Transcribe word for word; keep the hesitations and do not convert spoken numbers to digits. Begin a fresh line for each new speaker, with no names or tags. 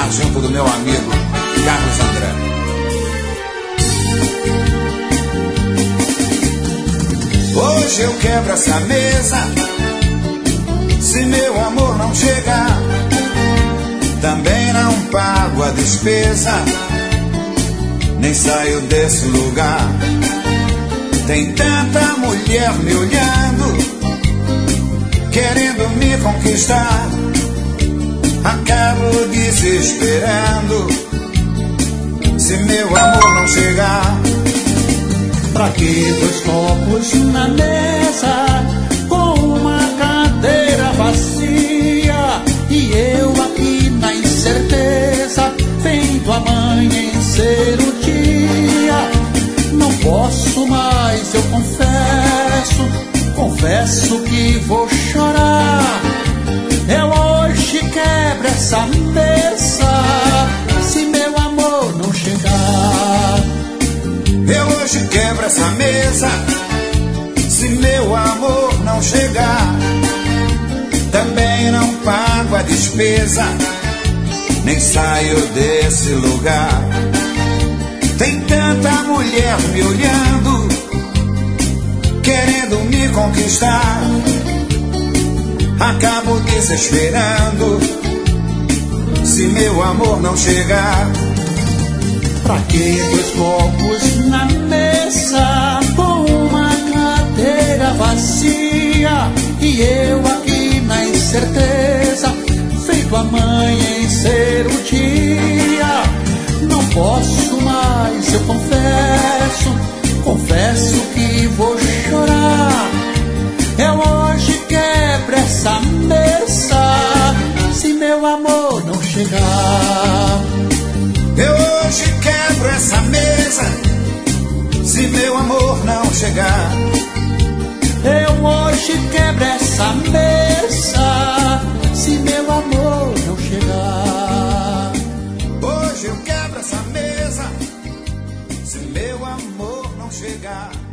cantar junto do meu amigo Carlos André. Hoje eu quebro essa mesa, se meu amor não chegar, também não pago a despesa, nem saio desse lugar. Tem tanta mulher me olhando, querendo me conquistar, acabo desesperando se meu amor não chegar.
Pra que dois copos na mesa com uma cadeira vazia e eu aqui na incerteza, vendo amanhecer o dia? Não posso mais, eu confesso, confesso que vou chorar. Eu hoje quebro essa mesa, se meu amor não chegar.
Eu hoje quebro essa mesa, se meu amor não chegar. Também não pago a despesa, nem saio desse lugar. Tem tanta mulher me olhando, querendo me conquistar, acabo desesperando se meu amor não chegar.
Pra que dois copos na mesa com uma cadeira vazia e eu aqui na incerteza, feito amanhecer o dia? Não posso mais, eu confesso, confesso que vou chorar. Eu hoje quebro essa mesa, se meu amor não chegar.
Eu hoje quebro essa mesa, se meu amor não chegar.
Eu hoje quebro essa mesa, se meu amor não chegar.
Hoje eu quebro essa mesa, se meu amor não chegar.